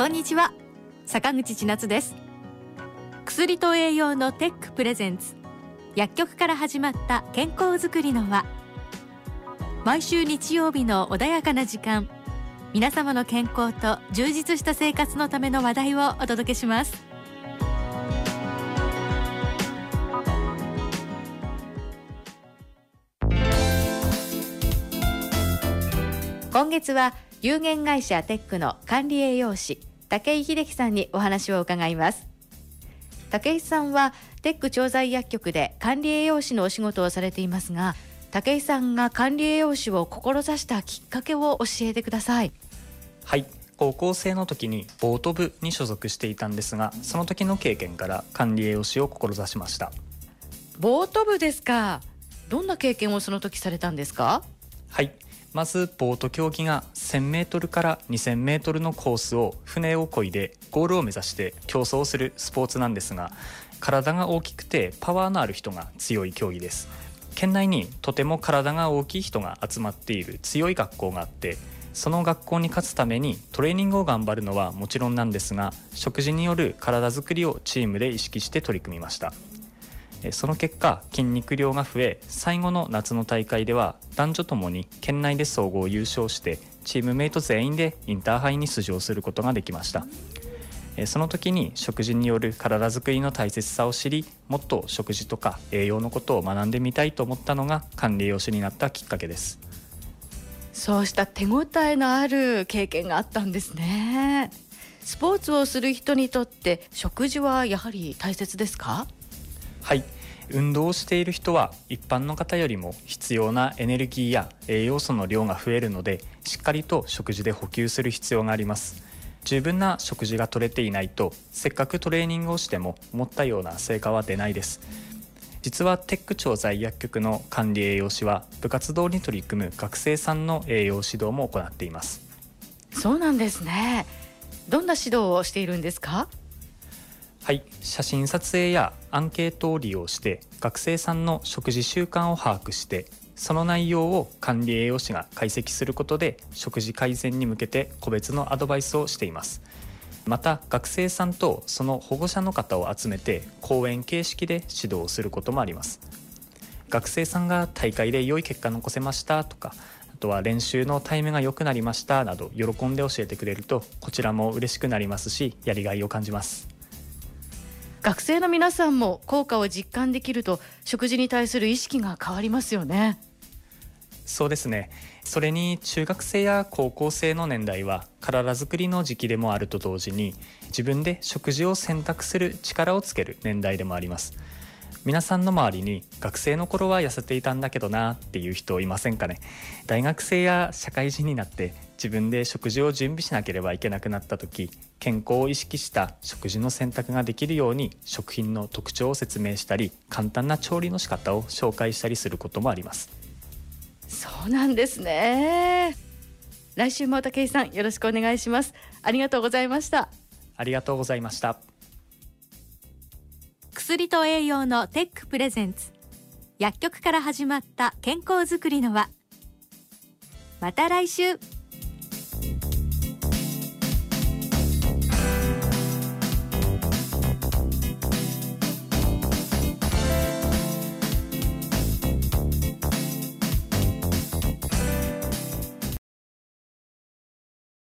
んにちは、坂口千夏です。薬と栄養のテックプレゼンツ、薬局から始まった健康づくりの輪。毎週日曜日の穏やかな時間、皆様の健康と充実した生活のための話題をお届けします。今月は有限会社テックの管理栄養士武井秀樹さんにお話を伺います。武井さんはテック調剤薬局で管理栄養士のお仕事をされていますが、武井さんが管理栄養士を志したきっかけを教えてください。 はい、高校生の時にボート部に所属していたんですが、その時の経験から管理栄養士を志しました。 ボート部ですか。どんな経験をその時されたんですか？ はい、まずボート競技が 1000m から 2000m のコースを船を漕いでゴールを目指して競争するスポーツなんですが、体が大きくてパワーのある人が強い競技です。県内にとても体が大きい人が集まっている強い学校があって、その学校に勝つためにトレーニングを頑張るのはもちろんなんですが、食事による体づくりをチームで意識して取り組みました。その結果、筋肉量が増え、最後の夏の大会では男女ともに県内で総合優勝して、チームメイト全員でインターハイに出場することができました。その時に食事による体づくりの大切さを知り、もっと食事とか栄養のことを学んでみたいと思ったのが管理栄養士になったきっかけです。 そうした手応えのある経験があったんですね。スポーツをする人にとって食事はやはり大切ですか？ はい、運動をしている人は一般の方よりも必要なエネルギーや栄養素の量が増えるので、しっかりと食事で補給する必要があります。十分な食事が取れていないと、せっかくトレーニングをしても思ったような成果は出ないです。実はテック調剤薬局の管理栄養士は部活動に取り組む学生さんの栄養指導も行っています。 そうなんですね。どんな指導をしているんですか？ はい、写真撮影やアンケートを利用して学生さんの食事習慣を把握して、その内容を管理栄養士が解析することで食事改善に向けて個別のアドバイスをしています。また学生さんとその保護者の方を集めて講演形式で指導することもあります。学生さんが大会で良い結果残せましたとか、あとは練習のタイムが良くなりましたなど喜んで教えてくれると、こちらも嬉しくなりますし、やりがいを感じます。 学生の皆さんも効果を実感できると、食事に対する意識が変わりますよね。 そうですね。それに中学生や高校生の年代は体づくりの時期でもあると同時に、自分で食事を選択する力をつける年代でもあります。皆さんの周りに学生の頃は痩せていたんだけどなっていう人いませんかね。大学生や社会人になって自分で食事を準備しなければいけなくなった時、健康を意識した食事の選択ができるように食品の特徴を説明したり、簡単な調理の仕方を紹介したりすることもあります。 そうなんですね。来週も武井さん、よろしくお願いします。ありがとうございました。 ありがとうございました。 薬と栄養のテックプレゼンツ、薬局から始まった健康づくりの輪。また来週。